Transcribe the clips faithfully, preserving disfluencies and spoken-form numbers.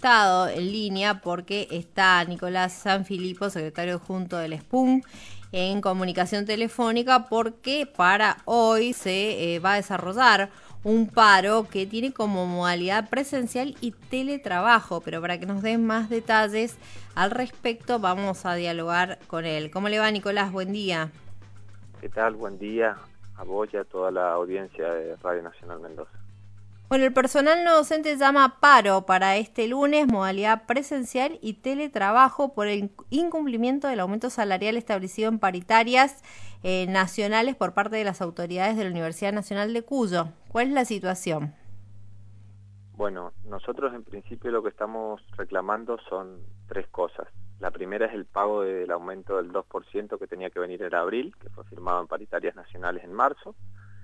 estado en línea porque está Nicolás Sanfilippo, secretario adjunto del S P U M, en comunicación telefónica porque para hoy se eh, va a desarrollar un paro que tiene como modalidad presencial y teletrabajo, pero para que nos den más detalles al respecto vamos a dialogar con él. ¿Cómo le va, Nicolás? Buen día. ¿Qué tal? Buen día a vos y a toda la audiencia de Radio Nacional Mendoza. Bueno, el personal no docente llama paro para este lunes, modalidad presencial y teletrabajo por el incumplimiento del aumento salarial establecido en paritarias eh, nacionales por parte de las autoridades de la Universidad Nacional de Cuyo. ¿Cuál es la situación? Bueno, nosotros en principio lo que estamos reclamando son tres cosas. La primera es el pago del aumento del dos por ciento que tenía que venir en abril, que fue firmado en paritarias nacionales en marzo.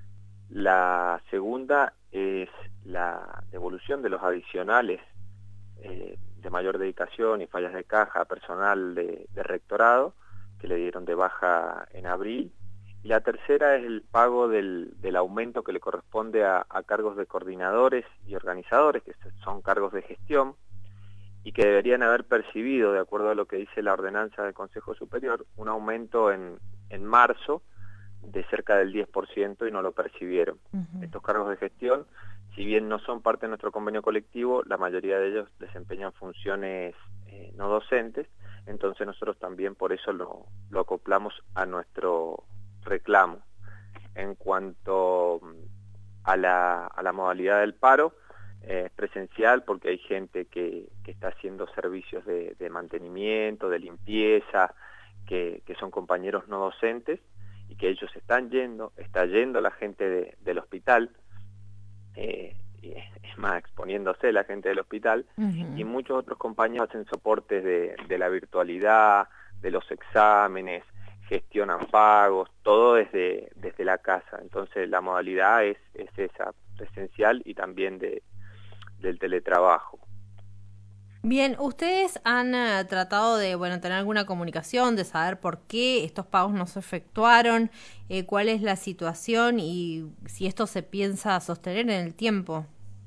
La segunda es la devolución de los adicionales eh, de mayor dedicación y fallas de caja a personal de, de rectorado que le dieron de baja en abril. Y la tercera es el pago del, del aumento que le corresponde a, a cargos de coordinadores y organizadores, que son cargos de gestión, y que deberían haber percibido, de acuerdo a lo que dice la ordenanza del Consejo Superior, un aumento en, en marzo de cerca del diez por ciento y no lo percibieron. Uh-huh. Estos cargos de gestión, si bien no son parte de nuestro convenio colectivo, la mayoría de ellos desempeñan funciones eh, no docentes, entonces nosotros también por eso lo, lo acoplamos a nuestro reclamo. En cuanto a la, a la modalidad del paro, eh, es presencial porque hay gente que, que está haciendo servicios de, de mantenimiento, de limpieza, que, que son compañeros no docentes, y que ellos están yendo, está yendo la gente de, del hospital, eh, y es más, exponiéndose la gente del hospital, uh-huh. Y muchos otros compañeros hacen soportes de, de la virtualidad, de los exámenes, gestionan pagos, todo desde, desde la casa. Entonces la modalidad es, es esa, presencial y también de, del teletrabajo. Bien, ¿ustedes han uh, tratado de bueno tener alguna comunicación, de saber por qué estos pagos no se efectuaron, eh, cuál es la situación y si esto se piensa sostener en el tiempo?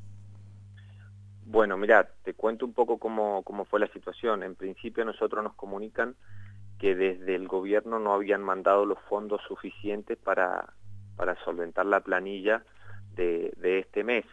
Bueno, mirá, te cuento un poco cómo, cómo fue la situación. En principio nosotros nos comunican que desde el gobierno no habían mandado los fondos suficientes para, para solventar la planilla de, de este mes.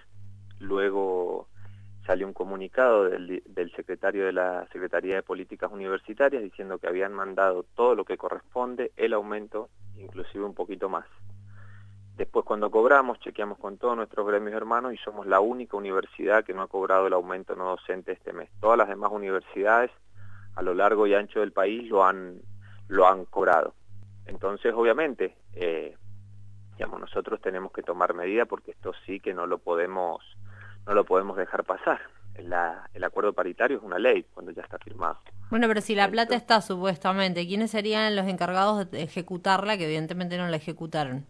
Luego salió un comunicado del, del secretario de la Secretaría de Políticas Universitarias diciendo que habían mandado todo lo que corresponde, el aumento, inclusive un poquito más. Después cuando cobramos, chequeamos con todos nuestros gremios hermanos y somos la única universidad que no ha cobrado el aumento no docente este mes. Todas las demás universidades a lo largo y ancho del país lo han, lo han cobrado. Entonces obviamente, eh, digamos, nosotros tenemos que tomar medida porque esto sí que no lo podemos... no lo podemos dejar pasar. La, el acuerdo paritario es una ley cuando ya está firmado. Bueno, pero si la Entonces, plata está supuestamente, ¿quiénes serían los encargados de ejecutarla que evidentemente no la ejecutaron?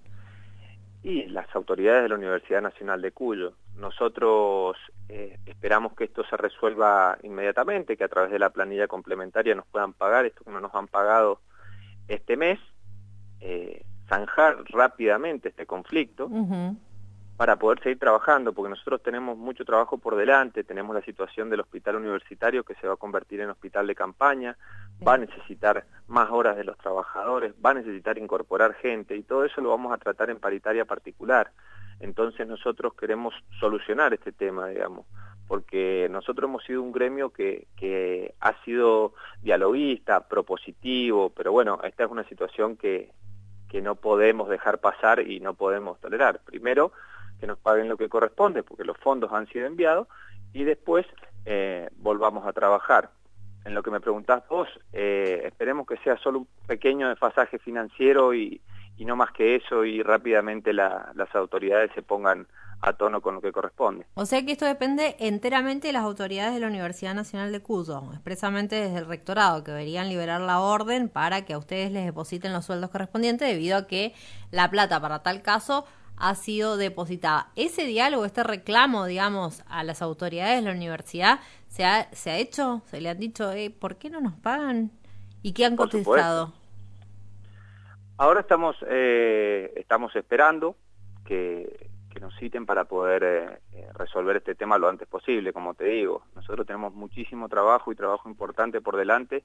Y las autoridades de la Universidad Nacional de Cuyo. Nosotros eh, esperamos que esto se resuelva inmediatamente, que a través de la planilla complementaria nos puedan pagar esto que no nos han pagado este mes, eh, zanjar rápidamente este conflicto, uh-huh. para poder seguir trabajando, porque nosotros tenemos mucho trabajo por delante, tenemos la situación del hospital universitario que se va a convertir en hospital de campaña, sí. Va a necesitar más horas de los trabajadores, va a necesitar incorporar gente, y todo eso lo vamos a tratar en paritaria particular. Entonces nosotros queremos solucionar este tema, digamos, porque nosotros hemos sido un gremio que, que ha sido dialoguista, propositivo, pero bueno, esta es una situación que, que no podemos dejar pasar y no podemos tolerar. Primero, que nos paguen lo que corresponde, porque los fondos han sido enviados, y después eh, volvamos a trabajar. En lo que me preguntás vos, eh, esperemos que sea solo un pequeño desfasaje financiero y, y no más que eso, y rápidamente la, las autoridades se pongan a tono con lo que corresponde. O sea que esto depende enteramente de las autoridades de la Universidad Nacional de Cuyo, expresamente desde el rectorado, que deberían liberar la orden para que a ustedes les depositen los sueldos correspondientes, debido a que la plata para tal caso ha sido depositada. Ese diálogo, este reclamo, digamos, a las autoridades de la universidad, ¿se ha, se ha hecho? ¿Se le han dicho, eh, ¿por qué no nos pagan? ¿Y qué han Por contestado? Supuesto. Ahora estamos, eh, estamos esperando que, que que nos citen para poder eh, eh, resolver este tema lo antes posible. Como te digo, nosotros tenemos muchísimo trabajo y trabajo importante por delante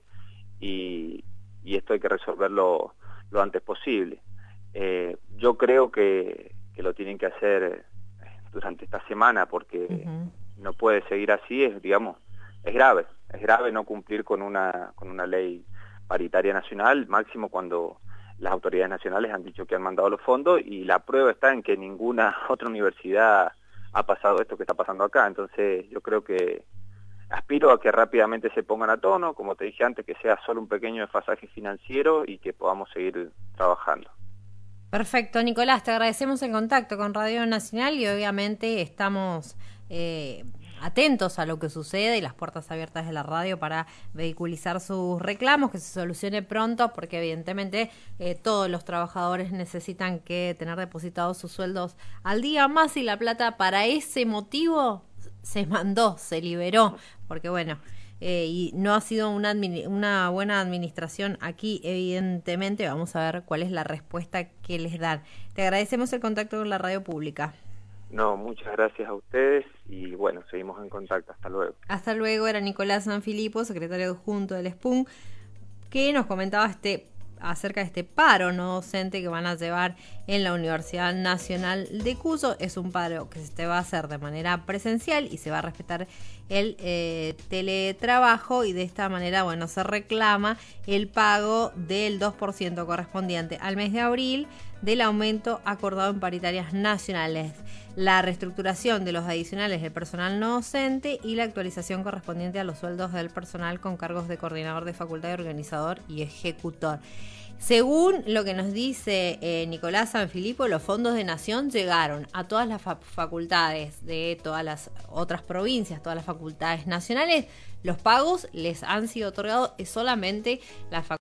y, y esto hay que resolverlo lo antes posible. Eh, yo creo que, que lo tienen que hacer durante esta semana porque uh-huh. no puede seguir así, es, digamos, es grave, es grave no cumplir con una, con una ley paritaria nacional, máximo cuando las autoridades nacionales han dicho que han mandado los fondos y la prueba está en que ninguna otra universidad ha pasado esto que está pasando acá. Entonces yo creo que aspiro a que rápidamente se pongan a tono, como te dije antes, que sea solo un pequeño desfasaje financiero y que podamos seguir trabajando. Perfecto, Nicolás, te agradecemos el contacto con Radio Nacional y obviamente estamos eh, atentos a lo que sucede y las puertas abiertas de la radio para vehiculizar sus reclamos, que se solucione pronto, porque evidentemente eh, todos los trabajadores necesitan que tener depositados sus sueldos al día más y la plata para ese motivo se mandó, se liberó, porque bueno... Eh, y no ha sido una, una buena administración aquí, evidentemente. Vamos a ver cuál es la respuesta que les dan. Te agradecemos el contacto con la radio pública. No, muchas gracias a ustedes y bueno, seguimos en contacto. Hasta luego. Hasta luego, era Nicolás Sanfilippo, secretario adjunto del S P U N, que nos comentaba este acerca de este paro no docente que van a llevar en la Universidad Nacional de Cuyo. Es un paro que se va a hacer de manera presencial y se va a respetar el eh, teletrabajo y de esta manera, bueno, se reclama el pago del dos por ciento correspondiente al mes de abril del aumento acordado en paritarias nacionales, la reestructuración de los adicionales del personal no docente y la actualización correspondiente a los sueldos del personal con cargos de coordinador de facultad, organizador y ejecutor. Según lo que nos dice eh, Nicolás Sanfilippo, los fondos de Nación llegaron a todas las fa- facultades de todas las otras provincias, todas las facultades nacionales. Los pagos les han sido otorgados solamente las facultades